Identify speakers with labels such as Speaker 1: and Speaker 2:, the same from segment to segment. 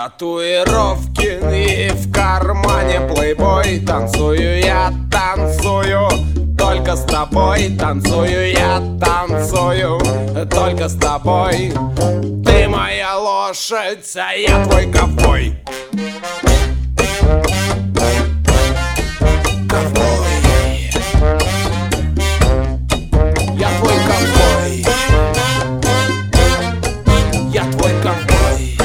Speaker 1: Татуировки и в кармане плейбой. Танцую я, танцую только с тобой. Танцую я, танцую только с тобой. Ты моя лошадь, а я твой ковбой. Ковбой. Я твой ковбой. Я твой ковбой.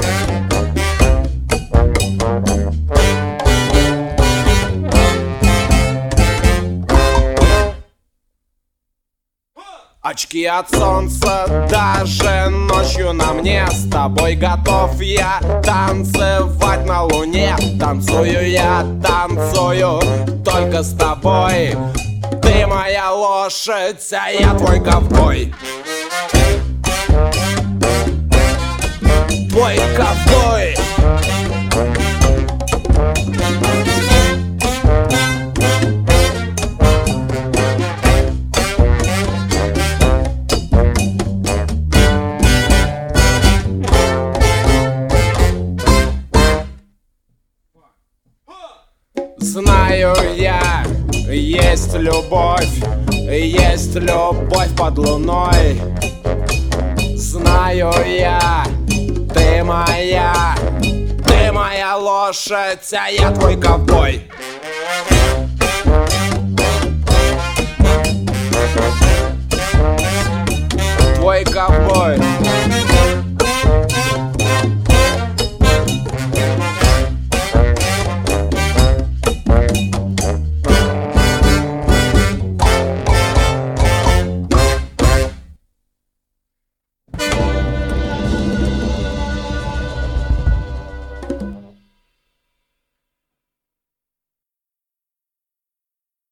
Speaker 1: Очки от солнца даже ночью на мне. С тобой готов я танцевать на луне. Танцую я, танцую только с тобой. Ты моя лошадь, а я твой ковбой. Твой ковбой. Знаю я, есть любовь под луной. Знаю я, ты моя лошадь, а я твой ковбой.